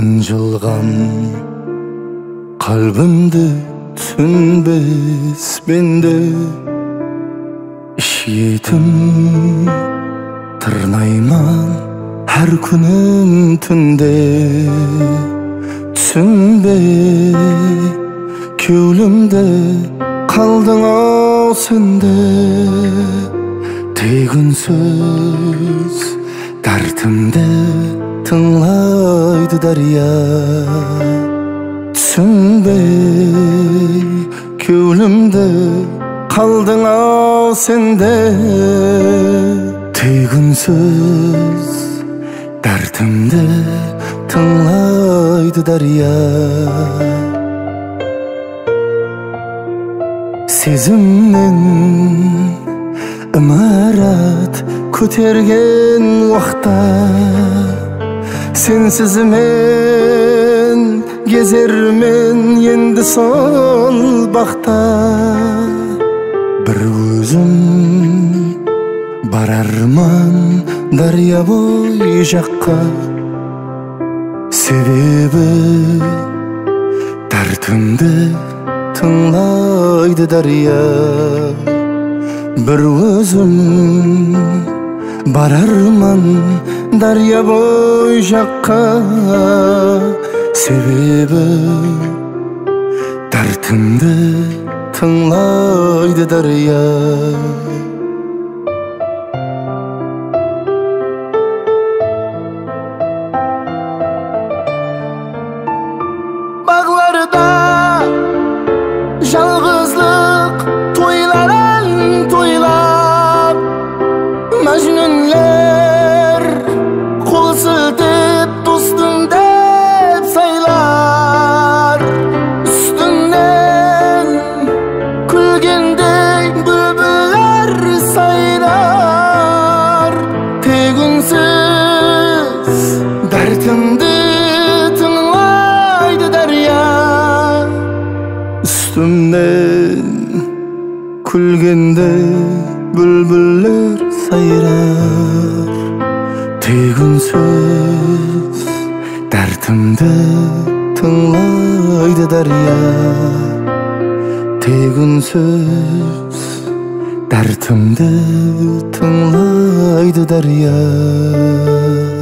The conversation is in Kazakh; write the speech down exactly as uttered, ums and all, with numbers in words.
Ынжылган kalbimdi түсінбес менде Işyetim tırnayman her күнің түнде Түсінбей кеулімде қалдың ау сенде Тек үнсіз дәртімді тыңлайды дария Түсінбей кеулімде қалдың ау сенде Тек үнсіз дәртімді тыңлайды дария Сезімнен ымырат көтерген уақта Сенсіз мен кезермен енді сол бақта Бір өзім бар арман дария бой жаққа Себебі дәртімді тыңлайды дария Бір өзім бар арман дария бой жаққа Себебі дәртімді тыңлайды дария Bağlarda жалғызлық тойларын тойлап Мәжнүнлер қол сілтеп достым деп сайлар Үстіңнен күлгендей бүлбүлер сайрар Тек үнсіз дәртімді тыңлайды дария Üstümden күлгенде bülbüller sayrar Tek ünsüz dərtimdə tınlaydı darya Tek ünsüz dərtimdə tınlaydı darya